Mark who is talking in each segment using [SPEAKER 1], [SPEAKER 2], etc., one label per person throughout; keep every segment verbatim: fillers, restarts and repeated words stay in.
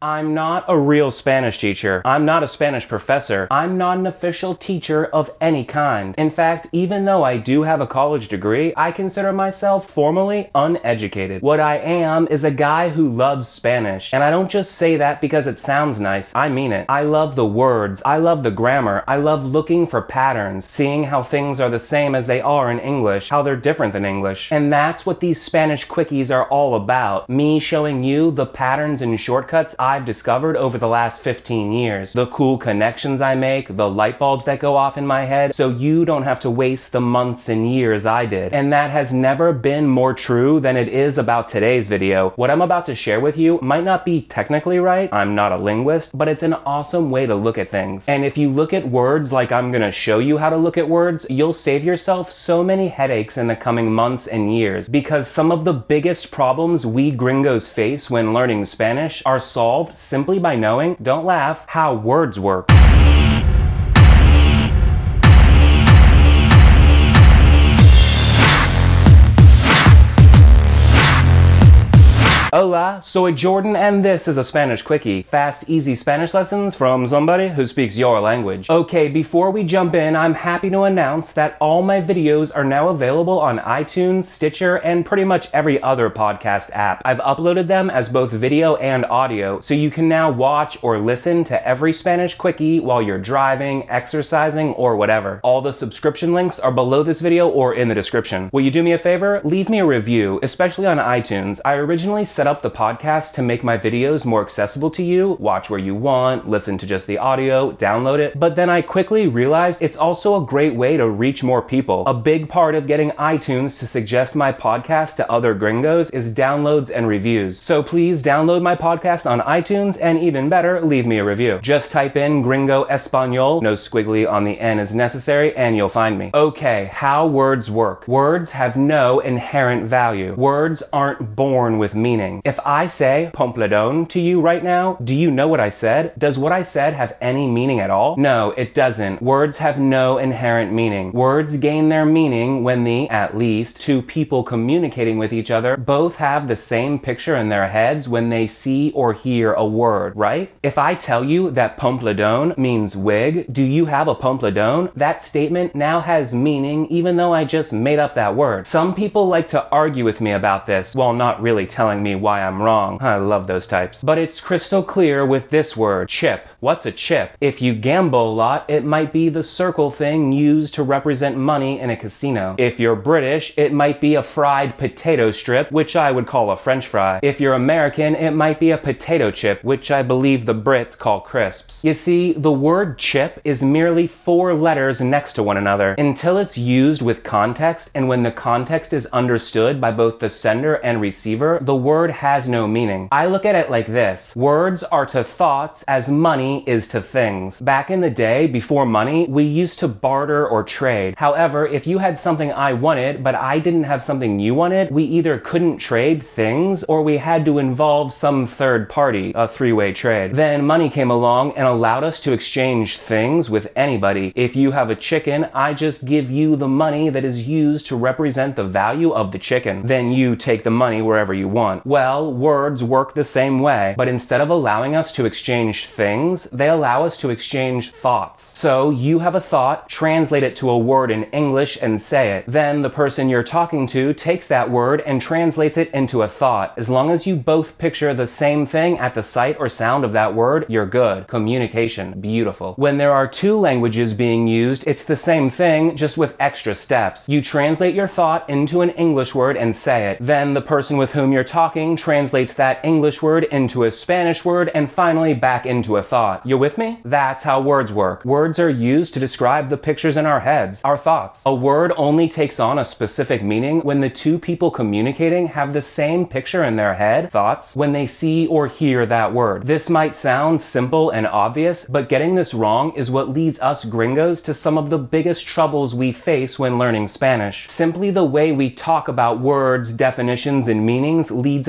[SPEAKER 1] I'm not a real Spanish teacher. I'm not a Spanish professor. I'm not an official teacher of any kind. In fact, even though I do have a college degree, I consider myself formally uneducated. What I am is a guy who loves Spanish. And I don't just say that because it sounds nice. I mean it. I love the words. I love the grammar. I love looking for patterns, seeing how things are the same as they are in English, how they're different than English. And that's what these Spanish quickies are all about. Me showing you the patterns and shortcuts I've discovered over the last fifteen years. The cool connections I make, the light bulbs that go off in my head, so you don't have to waste the months and years I did. And that has never been more true than it is about today's video. What I'm about to share with you might not be technically right, I'm not a linguist, but it's an awesome way to look at things. And if you look at words like I'm gonna show you how to look at words, you'll save yourself so many headaches in the coming months and years, because some of the biggest problems we gringos face when learning Spanish are solved simply by knowing, don't laugh, how words work. Hola, soy Jordan and this is a Spanish Quickie. Fast, easy Spanish lessons from somebody who speaks your language. Okay, before we jump in, I'm happy to announce that all my videos are now available on iTunes, Stitcher, and pretty much every other podcast app. I've uploaded them as both video and audio, so you can now watch or listen to every Spanish Quickie while you're driving, exercising, or whatever. All the subscription links are below this video or in the description. Will you do me a favor? Leave me a review, especially on iTunes. I originally set up the podcast to make my videos more accessible to you, watch where you want, listen to just the audio, download it, but then I quickly realized it's also a great way to reach more people. A big part of getting iTunes to suggest my podcast to other gringos is downloads and reviews. So please download my podcast on iTunes, and even better, leave me a review. Just type in Gringo Español, no squiggly on the N is necessary, and you'll find me. Okay, how words work. Words have no inherent value. Words aren't born with meaning. If I say Pompledon to you right now, do you know what I said? Does what I said have any meaning at all? No, it doesn't. Words have no inherent meaning. Words gain their meaning when the, at least, two people communicating with each other both have the same picture in their heads when they see or hear a word, right? If I tell you that Pompledon means wig, do you have a Pompledon? That statement now has meaning even though I just made up that word. Some people like to argue with me about this while not really telling me why I'm wrong. I love those types. But it's crystal clear with this word, chip. What's a chip? If you gamble a lot, it might be the circle thing used to represent money in a casino. If you're British, it might be a fried potato strip, which I would call a French fry. If you're American, it might be a potato chip, which I believe the Brits call crisps. You see, the word chip is merely four letters next to one another until it's used with context, and when the context is understood by both the sender and receiver, the word has no meaning. I look at it like this. Words are to thoughts as money is to things. Back in the day, before money, we used to barter or trade. However, if you had something I wanted, but I didn't have something you wanted, we either couldn't trade things or we had to involve some third party, a three-way trade. Then money came along and allowed us to exchange things with anybody. If you have a chicken, I just give you the money that is used to represent the value of the chicken. Then you take the money wherever you want. Well, words work the same way, but instead of allowing us to exchange things, they allow us to exchange thoughts. So you have a thought, translate it to a word in English and say it. Then the person you're talking to takes that word and translates it into a thought. As long as you both picture the same thing at the sight or sound of that word, you're good. Communication, beautiful. When there are two languages being used, it's the same thing, just with extra steps. You translate your thought into an English word and say it. Then the person with whom you're talking translates that English word into a Spanish word and finally back into a thought. You with me? That's how words work. Words are used to describe the pictures in our heads, our thoughts. A word only takes on a specific meaning when the two people communicating have the same picture in their head, thoughts, when they see or hear that word. This might sound simple and obvious, but getting this wrong is what leads us gringos to some of the biggest troubles we face when learning Spanish. Simply the way we talk about words, definitions, and meanings leads us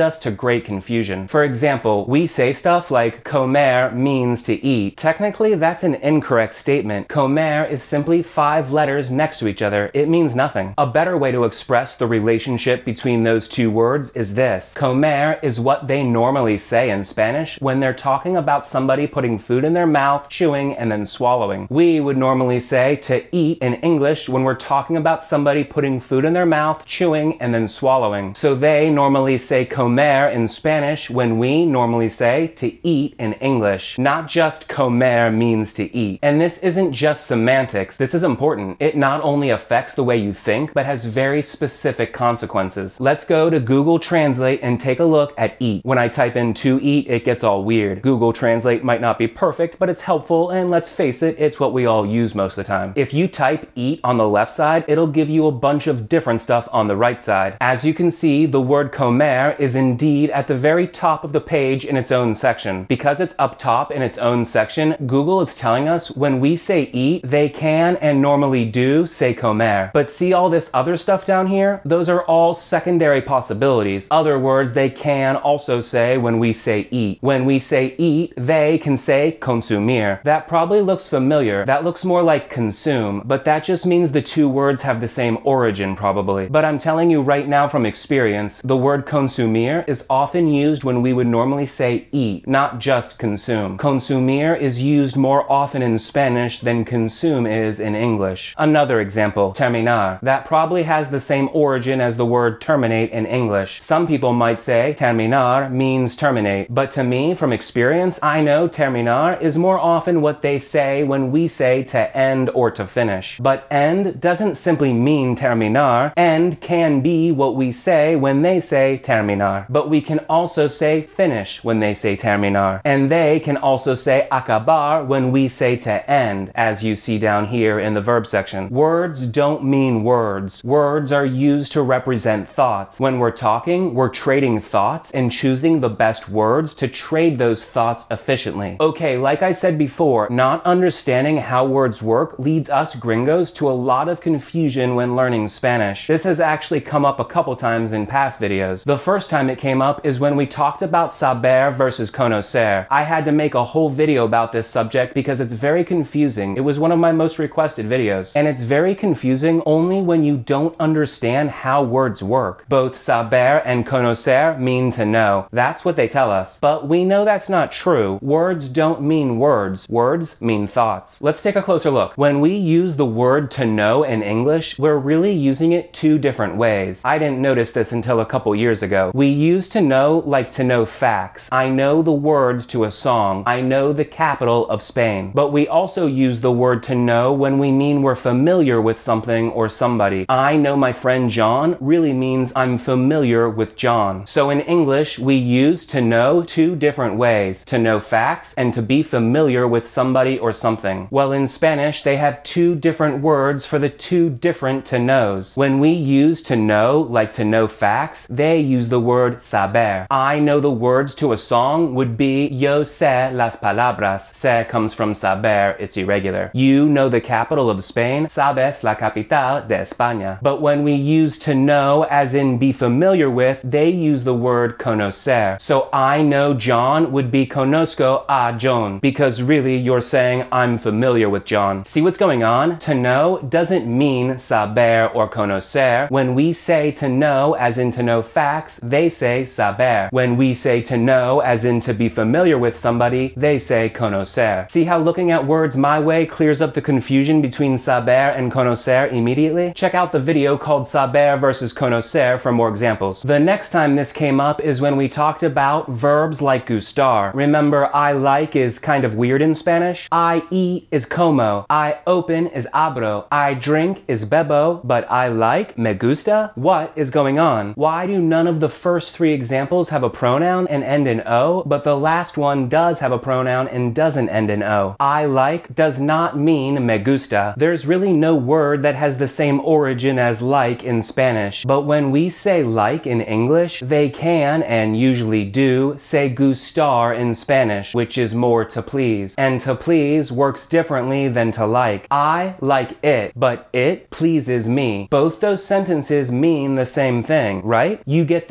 [SPEAKER 1] us to great confusion. For example, we say stuff like comer means to eat. Technically, that's an incorrect statement. Comer is simply five letters next to each other. It means nothing. A better way to express the relationship between those two words is this. Comer is what they normally say in Spanish when they're talking about somebody putting food in their mouth, chewing, and then swallowing. We would normally say to eat in English when we're talking about somebody putting food in their mouth, chewing, and then swallowing. So they normally say comer in Spanish when we normally say to eat in English. Not just comer means to eat. And this isn't just semantics. This is important. It not only affects the way you think, but has very specific consequences. Let's go to Google Translate and take a look at eat. When I type in to eat, it gets all weird. Google Translate might not be perfect, but it's helpful, and let's face it, it's what we all use most of the time. If you type eat on the left side, it'll give you a bunch of different stuff on the right side. As you can see, the word comer is indeed at the very top of the page in its own section. Because it's up top in its own section, Google is telling us when we say eat, they can and normally do say comer. But see all this other stuff down here? Those are all secondary possibilities. Other words they can also say when we say eat. When we say eat, they can say consumir. That probably looks familiar. That looks more like consume, but that just means the two words have the same origin probably. But I'm telling you right now from experience, the word consumir is often used when we would normally say eat, not just consume. Consumir is used more often in Spanish than consume is in English. Another example, terminar. That probably has the same origin as the word terminate in English. Some people might say terminar means terminate, but to me, from experience, I know terminar is more often what they say when we say to end or to finish. But end doesn't simply mean terminar. End can be what we say when they say terminar. But we can also say finish when they say terminar. And they can also say acabar when we say to end, as you see down here in the verb section. Words don't mean words. Words are used to represent thoughts. When we're talking, we're trading thoughts and choosing the best words to trade those thoughts efficiently. Okay, like I said before, not understanding how words work leads us gringos to a lot of confusion when learning Spanish. This has actually come up a couple times in past videos. The first time it came up is when we talked about saber versus conocer. I had to make a whole video about this subject because it's very confusing. It was one of my most requested videos. And it's very confusing only when you don't understand how words work. Both saber and conocer mean to know. That's what they tell us. But we know that's not true. Words don't mean words. Words mean thoughts. Let's take a closer look. When we use the word to know in English, we're really using it two different ways. I didn't notice this until a couple years ago. We use to know like to know facts. I know the words to a song. I know the capital of Spain. But we also use the word to know when we mean we're familiar with something or somebody. I know my friend John really means I'm familiar with John. So in English, we use to know two different ways. To know facts and to be familiar with somebody or something. Well, in Spanish, they have two different words for the two different to knows. When we use to know, like to know facts, they use the word saber. I know the words to a song would be yo sé las palabras. Sé comes from saber, it's irregular. You know the capital of Spain, sabes la capital de España. But when we use to know as in be familiar with, they use the word conocer. So I know John would be conozco a John, because really you're saying I'm familiar with John. See what's going on? To know doesn't mean saber or conocer. When we say to know as in to know facts, they say saber. When we say to know as in to be familiar with somebody, they say conocer. See how looking at words my way clears up the confusion between saber and conocer immediately? Check out the video called Saber versus Conocer for more examples. The next time this came up is when we talked about verbs like gustar. Remember, I like is kind of weird in Spanish. I eat is como. I open is abro. I drink is bebo. But I like, me gusta? What is going on? Why do none of the first three examples have a pronoun and end in O, but the last one does have a pronoun and doesn't end in O? I like does not mean me gusta. There's really no word that has the same origin as like in Spanish. But when we say like in English, they can, and usually do, say gustar in Spanish, which is more to please. And to please works differently than to like. I like it, but it pleases me. Both those sentences mean the same thing, right? You get the same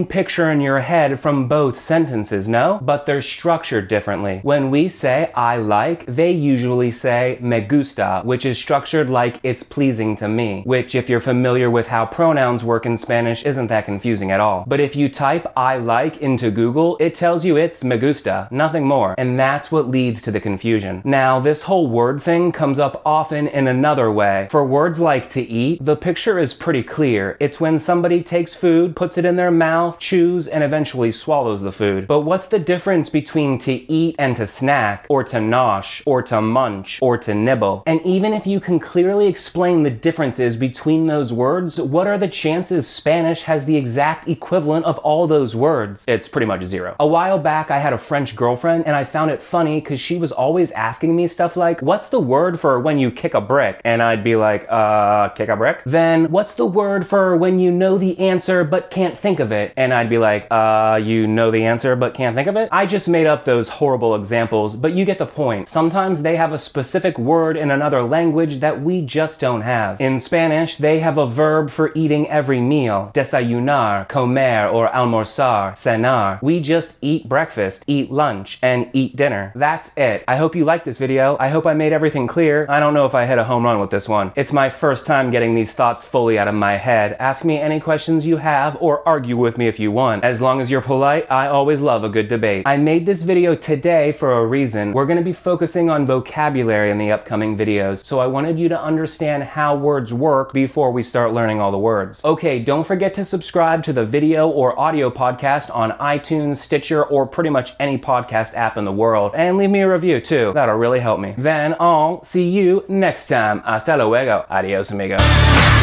[SPEAKER 1] same picture in your head from both sentences, no? But they're structured differently. When we say I like, they usually say me gusta, which is structured like it's pleasing to me, which if you're familiar with how pronouns work in Spanish isn't that confusing at all. But if you type I like into Google, it tells you it's me gusta, nothing more. And that's what leads to the confusion. Now, this whole word thing comes up often in another way. For words like to eat, the picture is pretty clear. It's when somebody takes food, puts it in their mouth, chews, and eventually swallows the food. But what's the difference between to eat and to snack, or to nosh, or to munch, or to nibble? And even if you can clearly explain the differences between those words, what are the chances Spanish has the exact equivalent of all those words? It's pretty much zero. A while back, I had a French girlfriend, and I found it funny because she was always asking me stuff like, what's the word for when you kick a brick? And I'd be like, uh, kick a brick? Then, what's the word for when you know the answer but can't think of it? And I'd be like, uh, you know the answer but can't think of it? I just made up those horrible examples, but you get the point. Sometimes they have a specific word in another language that we just don't have. In Spanish, they have a verb for eating every meal. Desayunar, comer, or almorzar, cenar. We just eat breakfast, eat lunch, and eat dinner. That's it. I hope you liked this video. I hope I made everything clear. I don't know if I hit a home run with this one. It's my first time getting these thoughts fully out of my head. Ask me any questions you have or argue with me if you want. As long as you're polite, I always love a good debate. I made this video today for a reason. We're going to be focusing on vocabulary in the upcoming videos, so I wanted you to understand how words work before we start learning all the words. Okay, don't forget to subscribe to the video or audio podcast on iTunes, Stitcher, or pretty much any podcast app in the world, and leave me a review too. That'll really help me. Then I'll see you next time. Hasta luego. Adios, amigos.